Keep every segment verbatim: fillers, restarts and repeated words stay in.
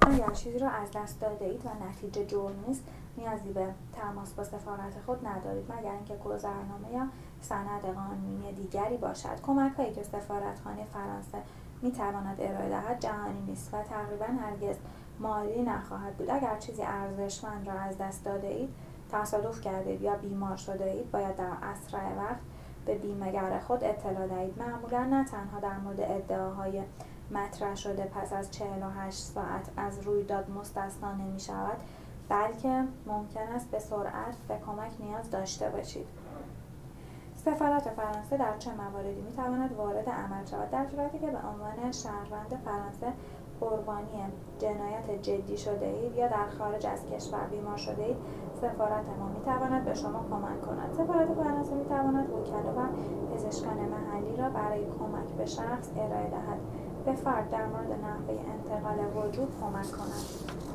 اگر چیزی را از دست داده اید و نتیجه جرم نیست، نیازی به تماس با سفارت خود ندارید مگر اینکه گذرنامه یا سند قانونی دیگری باشد. کمک‌هایی که سفارتخانه فرانسه می‌تواند ارائه دهد جهانی نیست و تقریباً هرگز مالی نخواهد بود. اگر چیزی ارزشمند را از دست داده اید، تصادف کرده اید یا بیمار شده اید، باید در اسرع وقت به بیمه‌گر خود اطلاع دهید. معمولاً نه تنها در مورد ادعاهای مطرح شده پس از چهل و هشت ساعت از رویداد مستثنا نمی‌شود، بلکه ممکن است به سرعت به کمک نیاز داشته باشید. سفارت فرانسه در چه مواردی می‌تواند وارد عمل شود؟ در صورتی که به عنوان شهروند فرانسه قربانی جنایت جدی شده اید یا در خارج از کشور بیمار شده اید، سفارت ما می‌تواند به شما کمک کند. سفارت فرانسه می‌تواند وکلا و پزشکان محلی را برای کمک به شخص ارائه دهد، به فرد در مورد نحوه انتقال وجود کمک کند.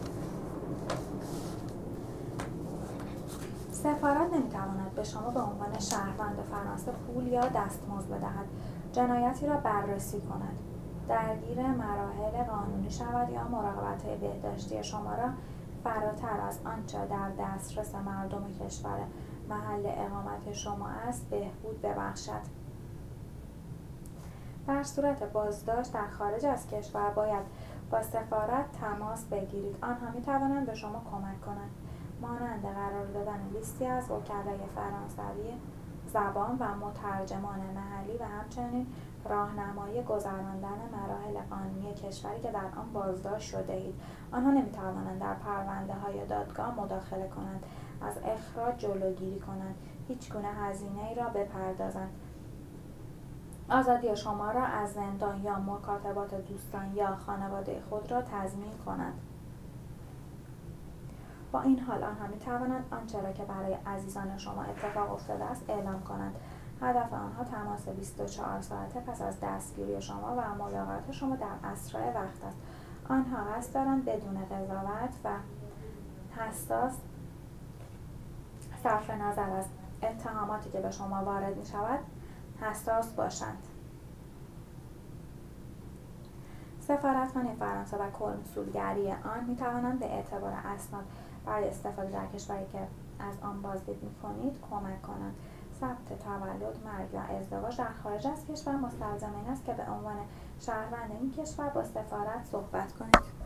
سفارت نمی‌تواند به شما به عنوان شهروند فرانسه پول یا دستمزد بدهد، جنایتی را بررسی کند، درگیر مراحل قانونی شود یا مراقبت‌های بهداشتی شما را فراتر از آنچه در دسترس مردم کشور محل اقامت شما است بهبود ببخشد. در صورت بازداشت در خارج از کشور باید با سفارت تماس بگیرید. آنها می‌توانند به شما کمک کنند، مانند قرار دادن لیستی از وکلای فرانسوی زبان و مترجمان محلی و همچنین راهنمایی گذراندن مراحل قانونی کشوری که در آن بازداشت شده اید. آنها نمی‌توانند در پرونده‌های دادگاه مداخله کنند، از اخراج جلوگیری کنند، هیچگونه هزینه‌ای را بپردازند، آزادی شما را از زندان یا مکاتبات دوستان یا خانواده خود را تضمین کنند. با این حال آنها می‌توانند آنچه را که برای عزیزان شما اتفاق افتاده است اعلام کنند. هدف آنها تماس بیست و چهار ساعته پس از دستگیری شما و ملاقات شما در اسرع وقت است. آنها قصد دارند بدون قضاوت و حساس صرف نظر از اتهاماتی که به شما وارد می‌شود حساس باشند. سفارتخانه فرانسه و کنسولگری آن می‌توانند به اعتبار اسناد برای استفاده در کشوری که از آن بازدید می‌کنید کمک کنند. ثبت تولد، مرگ و ازدواج در خارج از کشور مستلزم این است که به عنوان شهروند این کشور با سفارت صحبت کنید.